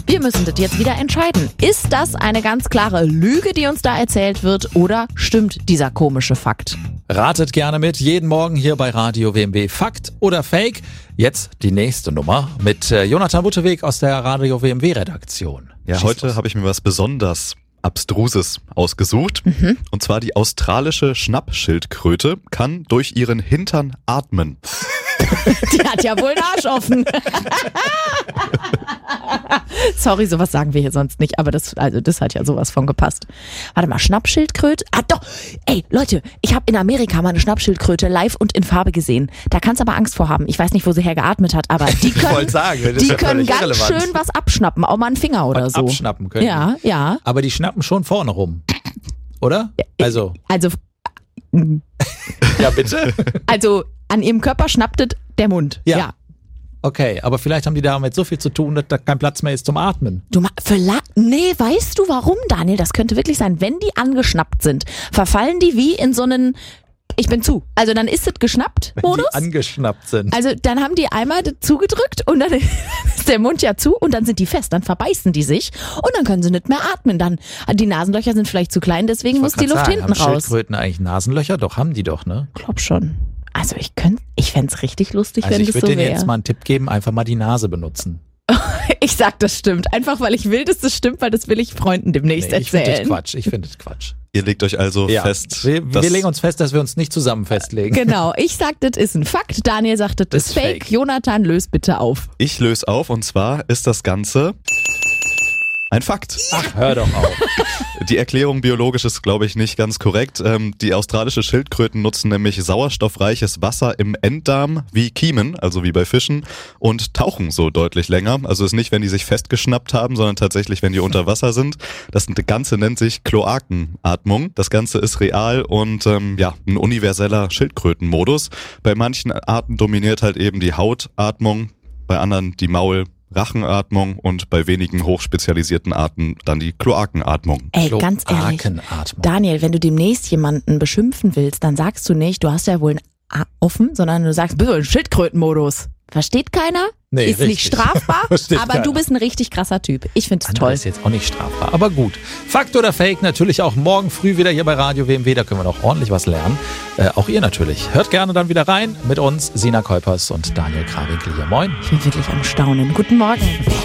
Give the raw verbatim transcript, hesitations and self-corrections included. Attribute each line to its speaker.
Speaker 1: Wir müssen das jetzt wieder entscheiden. Ist das eine ganz klare Lüge, die uns da erzählt wird, oder stimmt dieser komische Fakt?
Speaker 2: Ratet gerne mit, jeden Morgen hier bei Radio W M W. Fakt oder Fake? Jetzt die nächste Nummer mit äh, Jonathan Butteweg aus der Radio W M W-Redaktion.
Speaker 3: Ja, heute habe ich mir was besonders Abstruses ausgesucht. Mhm. Und zwar die australische Schnappschildkröte kann durch ihren Hintern atmen.
Speaker 1: Die hat ja wohl einen Arsch offen. Sorry, sowas sagen wir hier sonst nicht, aber das, also das hat ja sowas von gepasst. Warte mal, Schnappschildkröte? Ah doch, ey Leute, ich habe in Amerika mal eine Schnappschildkröte live und in Farbe gesehen. Da kannst du aber Angst vor haben. Ich weiß nicht, wo sie hergeatmet hat, aber die können,
Speaker 2: sagen, das
Speaker 1: die
Speaker 2: ja
Speaker 1: können ganz
Speaker 2: irrelevant.
Speaker 1: schön was abschnappen, auch mal einen Finger oder
Speaker 2: was
Speaker 1: so.
Speaker 2: Abschnappen können.
Speaker 1: Ja, ja.
Speaker 2: Aber die schnappen schon vorne rum, oder? Also,
Speaker 1: Also,
Speaker 2: ja bitte?
Speaker 1: also an ihrem Körper schnappt es der Mund.
Speaker 2: Ja.
Speaker 1: ja.
Speaker 2: Okay, aber vielleicht haben die damit so viel zu tun, dass da kein Platz mehr ist zum Atmen.
Speaker 1: Du ma- verla- nee, weißt du warum, Daniel? Das könnte wirklich sein. Wenn die angeschnappt sind, verfallen die wie in so einen Ich bin zu. Also dann ist es geschnappt Modus.
Speaker 2: Die angeschnappt sind.
Speaker 1: Also dann haben die einmal das zugedrückt und dann ist der Mund ja zu und dann sind die fest, dann verbeißen die sich und dann können sie nicht mehr atmen. Dann die Nasenlöcher sind vielleicht zu klein, deswegen
Speaker 2: Ich
Speaker 1: muss
Speaker 2: wollte
Speaker 1: die Luft
Speaker 2: gerade sagen,
Speaker 1: hinten
Speaker 2: haben
Speaker 1: raus.
Speaker 2: Schildkröten eigentlich Nasenlöcher? Doch, haben die doch, ne?
Speaker 1: Glaub schon. Also ich könnte, ich fände es richtig lustig,
Speaker 2: Also
Speaker 1: wenn
Speaker 2: ich
Speaker 1: das
Speaker 2: würde
Speaker 1: so
Speaker 2: denen jetzt
Speaker 1: wäre.
Speaker 2: mal einen Tipp geben, einfach mal die Nase benutzen.
Speaker 1: Ich sag, das stimmt. Einfach, weil ich will, dass das stimmt, weil das will ich Freunden demnächst
Speaker 2: Nee, ich finde
Speaker 1: erzählen.
Speaker 2: das Quatsch, ich finde das Quatsch.
Speaker 3: Ihr legt euch also
Speaker 2: Ja.
Speaker 3: fest,
Speaker 2: Wir,
Speaker 3: dass
Speaker 2: wir legen uns fest, dass wir uns nicht zusammen festlegen.
Speaker 1: Genau, ich sag, das ist ein Fakt. Daniel sagt, das,
Speaker 2: Das
Speaker 1: ist
Speaker 2: ist
Speaker 1: fake.
Speaker 2: fake.
Speaker 1: Jonathan, löst bitte auf.
Speaker 3: ich löse auf und zwar ist das Ganze ein Fakt.
Speaker 2: Ach, hör doch auf.
Speaker 3: Die Erklärung biologisch ist, glaube ich, nicht ganz korrekt. Ähm, die australische Schildkröten nutzen nämlich sauerstoffreiches Wasser im Enddarm wie Kiemen, also wie bei Fischen, und tauchen so deutlich länger. Also ist nicht, wenn die sich festgeschnappt haben, sondern tatsächlich, wenn die unter Wasser sind. Das Ganze nennt sich Kloakenatmung. Das Ganze ist real und ähm, ja, ein universeller Schildkrötenmodus. Bei manchen Arten dominiert halt eben die Hautatmung, bei anderen die Maul- Rachenatmung und bei wenigen hochspezialisierten Arten dann die Kloakenatmung.
Speaker 1: Ey, ganz ehrlich.
Speaker 2: Kloakenatmung.
Speaker 1: Daniel, wenn du demnächst jemanden beschimpfen willst, dann sagst du nicht, du hast ja wohl ein A offen, sondern du sagst, bist du im Schildkrötenmodus. Versteht keiner?
Speaker 2: Nee,
Speaker 1: ist nicht
Speaker 2: richtig.
Speaker 1: strafbar,
Speaker 2: Versteht
Speaker 1: aber
Speaker 2: keiner.
Speaker 1: du bist ein richtig krasser Typ. Ich find's
Speaker 2: Andere
Speaker 1: toll.
Speaker 2: ist jetzt auch nicht strafbar, aber gut. Fakt oder Fake, natürlich auch morgen früh wieder hier bei Radio W M W, da können wir noch ordentlich was lernen. Äh, auch ihr natürlich. Hört gerne dann wieder rein mit uns, Sina Kuipers und Daniel Krawinkel hier. Moin.
Speaker 1: Ich bin wirklich am Staunen. Guten Morgen.